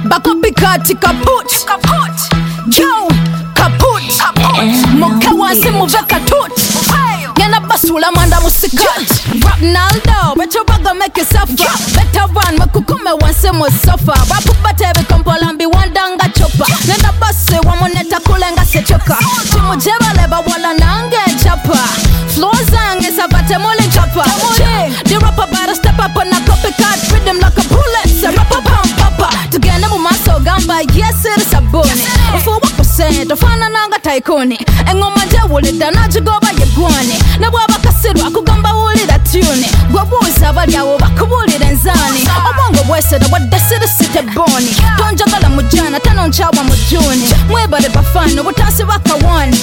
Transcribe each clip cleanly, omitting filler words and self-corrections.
bakopikati kaput yo kaput muka wansi muve katut gena basula manda musikat Ronaldo better baga make you suffer better run makukume wansi musofa bakubate bikompolambi wandanga chopa nenda basi wamoneta kulenga sechoka timujebale bawala nange chapa floor zange sabate mole chapa the rapper better step up on a copycat rhythm like a bullet so rapper pump papa tugenda mu maso gamba yes it is a bunny for 1% ofana nanga taikoni engoma njewulida najigoba yegwane nabwaba kasirwa kugamba wulida tune gwabuza balyawo bakubulira enzani obongo bwesera wadesira site boni tonjagala mujana tanonchawa mujuni mwebale bafano butansi bakawani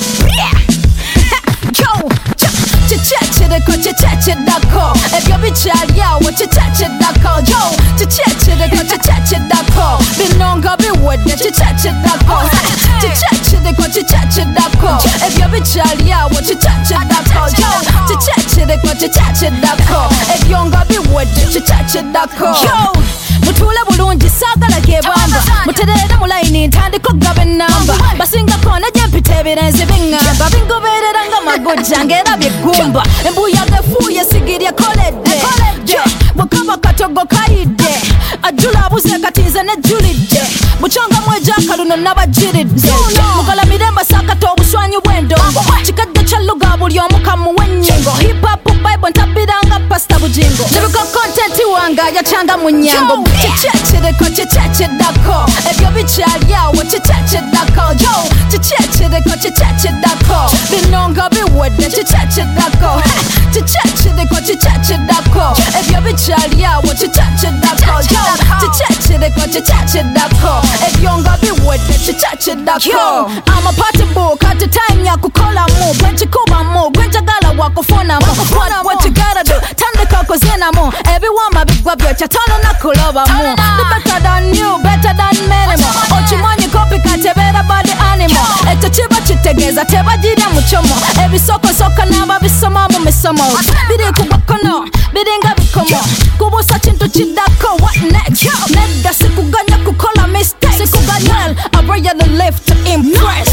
yo chichechireko chichechidako ebyo bikyalyawo chichechidako yo chichechireko chichechidako binonga biwedde chichechidako chichechireko chichechidako ebyo bikyalyawo chichechidako yo chichechireko chichechidako ebyonga biwedde chichechidako yo mutule bulungi saagala gebamba muterere mulayini ntandika okugaba ennamba basingako nejempita ebirenzi biŋŋamba bingoberera nga magojja ng'era byegumba embuyaga efuuye sigiri ekoledde bwekaba katogo kayidde ajjula abuze katinze nejjulidde bukyonga mwejaakaluno nabajiridde mugala miremba saakata obuswanyu bw'endongo kikadde kya luga buli omu kamuwa ennyingo hip-hop bible ntabiranga pasta bujingo nebiko kontenti wange yakyanga mu nnyango chichechireko chichechidako ebyo bikyalyawo chichechidako yo chichechireko chichechidako binonga biwedde chichechidako chichechireko chichechidako ebyo bikyalyawo chichechidako yo chichechireko chichechidako ebyonga biwedde chichechidako I'm a party book at the time yakukolamu bwekikubamu gwenjagala wakufunamu what you gotta do tandika kuzenamu ebiwama bigwa byokya tono nakulobamu the better than you better than many more okimanyi copycat ebeera body animal ekyo kiba kitegeeza tebagirya mucomo ebisokosoka n'ababisoma mu misomo biri kugwa kono biringa bikomo kubuusa kintu kiddako what next nedda sikuganya kukola mistake sikuganya I really live to impress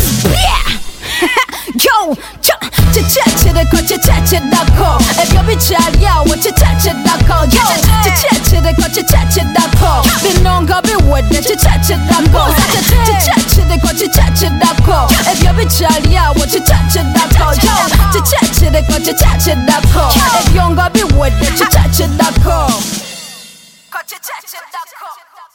yo chichechireko chichechidako ebyo bikyalyawo chichechidako yo chichechireko chichechidako binonga biwedde chichechidako chichechireko chichechidako ebyo bikyalyawo chichechidako yo chichechireko chichechidako ebyonga biwedde chichechidako chichechidako